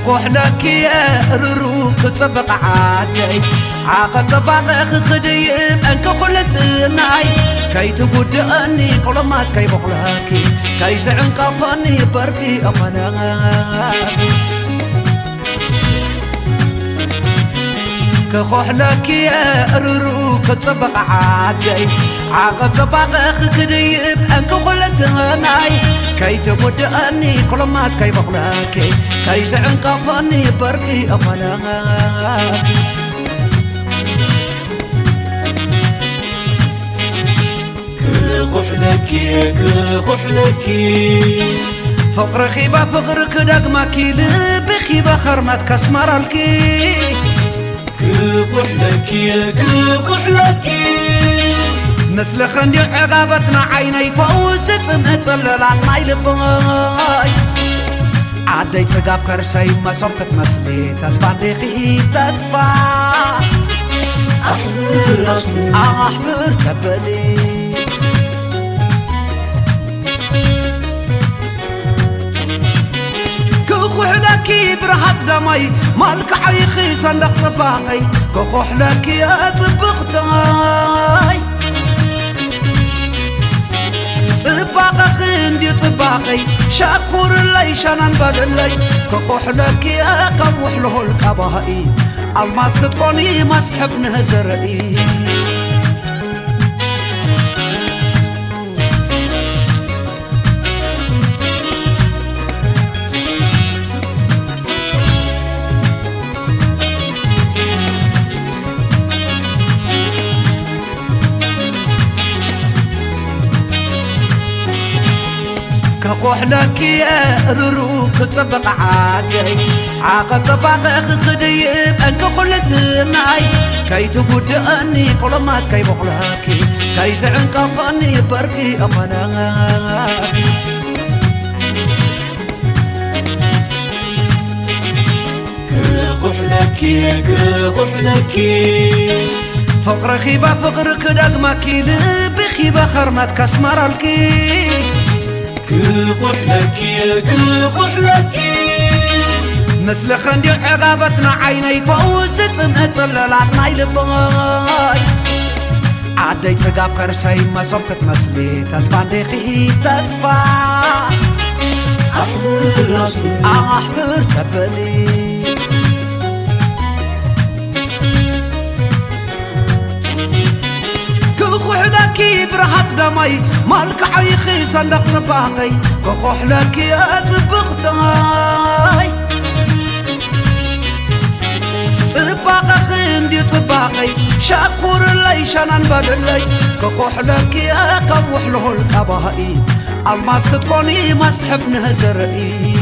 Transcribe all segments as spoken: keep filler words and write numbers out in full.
كخوح لك يا ررو كتصبق عادي عاقل طباقك خديب أنك خلت ناي كي تقود أني قلمات كي بقلاكي كي تعنقفني بركي أمناك كخوح لك يا ررو كتصبق عادي عاقل طباقك خديب أنك خلت ناي كي تقود أني قلمات كي بقلاكي كي تعنقفني بركي أمناك كخوح لك كخوح لك فقر خيبة فقر كدق ماكي بخيبة خرمت كسمر الكي كخوح لك كخوح لك نسل خندي عقابتنا عيني فوز سمعت اللالات يلباي عدي سقاب كرسي ما صبكت مسلي تسفى ديخي تسفى أحبر أصلي أحبر تبلي كخوح لكي برهات دمي مالك عيخي صندق طباقي كخوح لكي يا طبقتاي طباقي خندي طباقي شاكور اللي شانان بدلي كخوح لكي يا قبوح له الكبائي الماس تكوني مسحب نهزرئي كخوح لك يا ررو كتصبق عادي عاقل طباقك خديب أنك خلت ناي كي تقود أني قلمات كي بقلاكي كي تعنقفني بركي أمناك كخوح لك كخوح لك فقر خيبة فقر كدق ماكي بخيبة خرمت كسمر الكي كخوح لك كخوح لك نسل خندي عقابتنا عيني فوز سمعت اللالات يلباي عدي سقاب كرسي ما صبكت مسلي تسفى ديخي تسفى أحبر أصلي أحبر تبلي كخوح لكي برهات دمي مالك عيخي صندق طباقي كخوح لكي يا طبقتاي طباقي خندي طباقي شاكور اللي شانان بدلي كخوح لكي يا قبوح له الكبائي الماس تكوني مسحب نهزرئي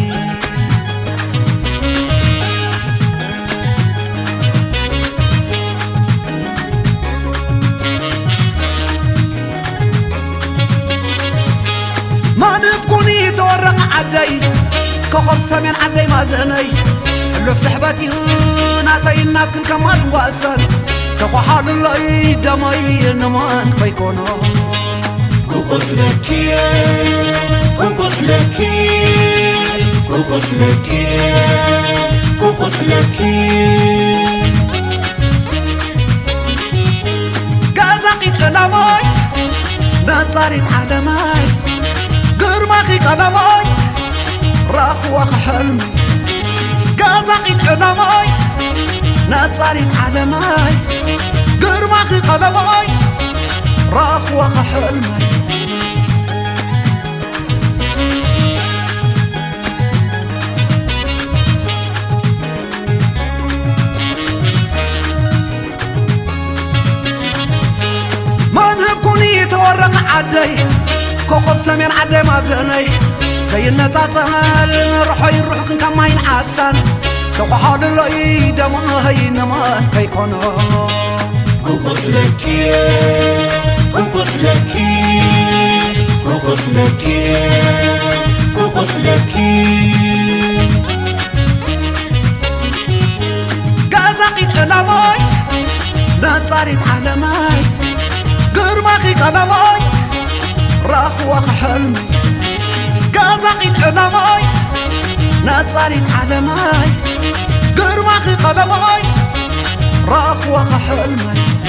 ما نبكوني دورق عدي كقب سمين عدي ما زني اللي في سحبتي ناتي ناتكن كمان واسن كقحال اللي دمي نمان بيكونا كخوح لك كخوح لك كخوح لك كخوح لك قازقي قلمي نصاريت عالمي قرماخي قلمي راخوخ حلمي قازقي قلمي نصاريت عالمي قرماخي قلمي راخوخ حلمي ما نهبكوني تورق عدي كوكب سمين عدي ما زني زي النتاتال روحي روحكن كما ينعسن كوحال اللي دمهي نمان كيكونا كخوح لك كخوح لك كخوح لك كخوح لك قازقي قلمي نصاريت عالمي قرماخي قلمي راخوخ حلمي قازقي قلمي نصاريت عالماي قرماخي قدماي راقوة حلمي